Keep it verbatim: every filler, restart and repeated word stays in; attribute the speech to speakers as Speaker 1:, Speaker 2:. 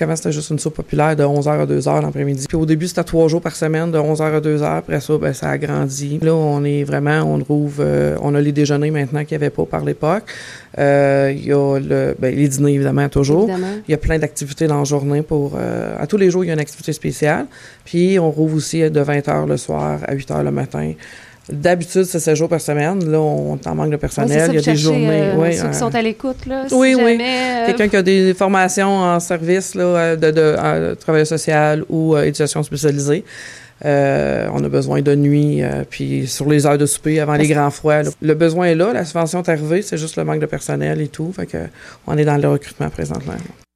Speaker 1: qu'avant, c'était juste une soupe populaire de onze heures à deux heures l'après-midi. Puis au début, c'était trois jours par semaine, de onze heures à deux heures. Après ça, ben, ça a grandi. Là, on est vraiment, on trouve, euh, on a les déjeuners maintenant qu'il n'y avait pas par l'époque. Euh, il y a le, ben, les dîners, évidemment, toujours.
Speaker 2: Évidemment.
Speaker 1: Il y a plein d'activités dans la journée pour, euh, à tous les jours, il y a une activité spéciale. Puis on rouvre aussi de vingt heures le soir à huit heures le matin. D'habitude, c'est sept jours par semaine. Là, on est en manque de personnel.
Speaker 2: Oui, c'est ça,
Speaker 1: il y a
Speaker 2: vous
Speaker 1: des
Speaker 2: cherchez,
Speaker 1: journées.
Speaker 2: Euh,
Speaker 1: oui,
Speaker 2: ceux
Speaker 1: euh,
Speaker 2: qui sont à l'écoute, là. Si
Speaker 1: oui,
Speaker 2: jamais,
Speaker 1: oui.
Speaker 2: Euh,
Speaker 1: Quelqu'un qui a des formations en service, là, de, de, de travail social ou euh, éducation spécialisée. Euh, on a besoin de nuit, euh, puis sur les heures de souper, avant les grands froids. Là. Le besoin est là, la subvention est arrivée, c'est juste le manque de personnel et tout. Fait que on est dans le recrutement présentement.